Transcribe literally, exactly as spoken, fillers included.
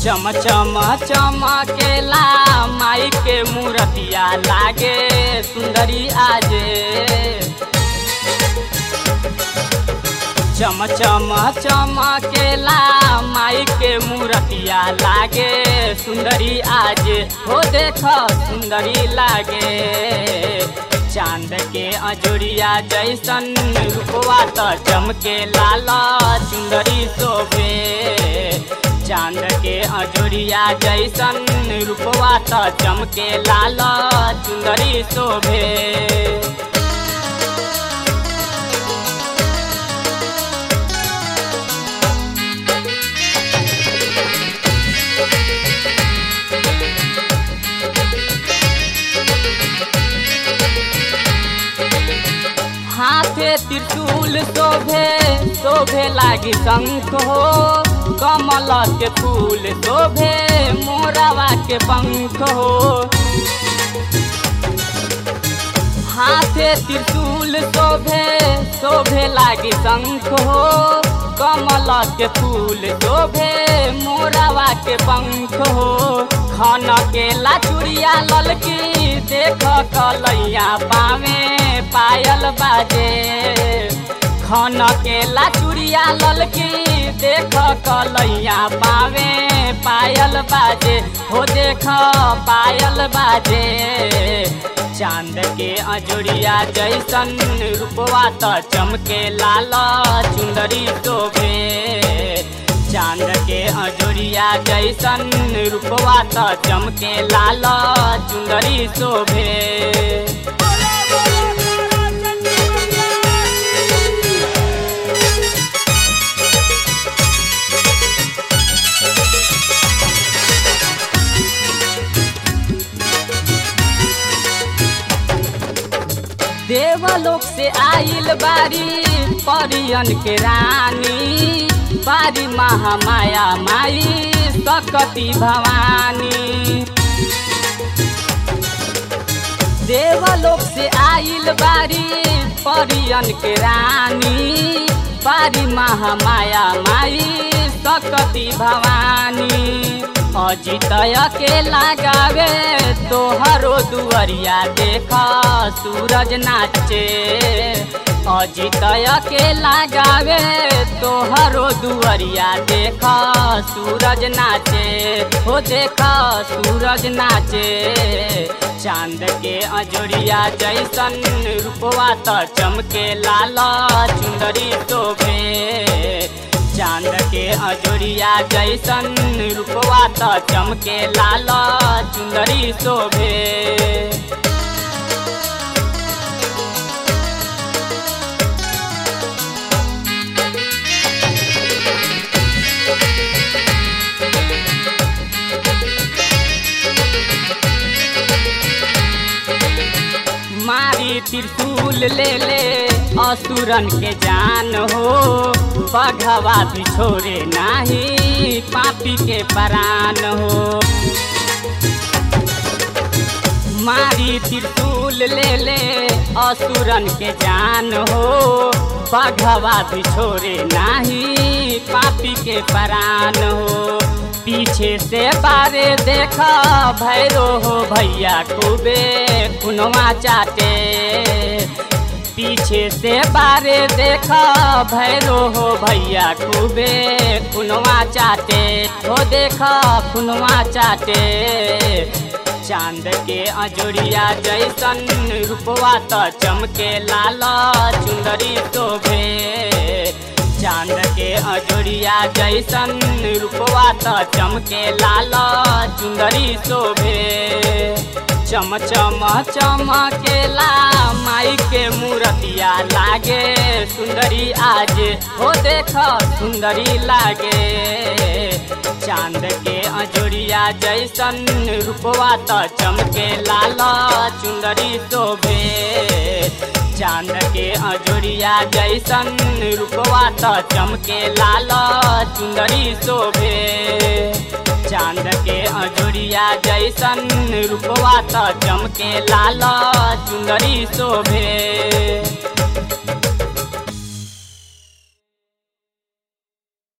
चम चम चमकेला माई के मूर्तिया लागे सुंदरी आजे। चम चम चमकेला माई के मूर्तिया लागे सुंदरी आजे। हो देख सुंदरी लागे चांद के अजोरिया जैसन रूपवा त चमके लाल चुंदरी शोभे। चांद के अजोरिया जैसन रूपवा त चमके लाल चुंदरी शोभे। हाथे त्रिशूल शोभे शोभे लागी शंख हो। कमल के फूल शोभे मोरवा के पंख हो। हाथे त्रिशूल शोभे शोभे लागी शंख हो। कमल के फूल शोभे मोरवा के पंख हो। खन के लाचुरिया ललकी देख कलैया पावे पायल बाजे। खन के लाचुरिया ललकी देख कलैया पावे पायल बाजे। हो देख पायल बाजे चांद के अजोरिया जैसन रूपवा त चमके लाल चुंदरी शोभे। चांद के अजोरिया जैसन रूपवा त चमके लाल चुंदरी शोभे। देवलोक से आइल बारी परियन के रानी। बारी महामाया माई सकती भवानी। देवलोक से आइल बारी परियन के रानी। बारी महामाया माई सकती भवानी। अजितय के लगावे तोहरो दुअरिया देख सूरज नाचे। अजितय के लगावे तोहरो दुअरिया देख सूरज नाचे। हो देख सूरज नाचे चांद के अजोरिया जैसन रूपवा त चमके लाल चुंदरी शोभे। चांद के अजोरिया जैसन रूपवा त चमके लाल चुंदरी शोभे। मारी त्रिशूल ले ले असुरन के जान हो। बघवा भी छोड़े नाही पापी के परान हो। मारी त्रिशूल ले ले असुरन के जान हो। बघवा भी छोड़े नाही पापी के परान हो। पीछे से बारे देखा भैरो हो भैया खूबे खुनवा चाटे। पीछे से बारे देखा भैरो हो भैया खूबे खुनवा चाटे। हो देखा खुनवा चाटे चांद के अजोरिया जैसन रूपवा त चमके लाल चुंदरी शोभे। चांद के अजोरिया जैसन रूपवा त चमके लाल चुंदरी शोभे। चम चम चमकेला माई के मूर्तिया लागे सुंदरी आजे। हो देख सुंदरी लागे चांद के अजोरिया जैसन रूपवा त चमके लाल चुंदरी शोभे। चांद के अजोरिया जैसन रूपवा त चमके लाल चुंदरी शोभे। चांद के अजोरिया जैसन रूपवा त चमके लाल चुंदरी शोभे।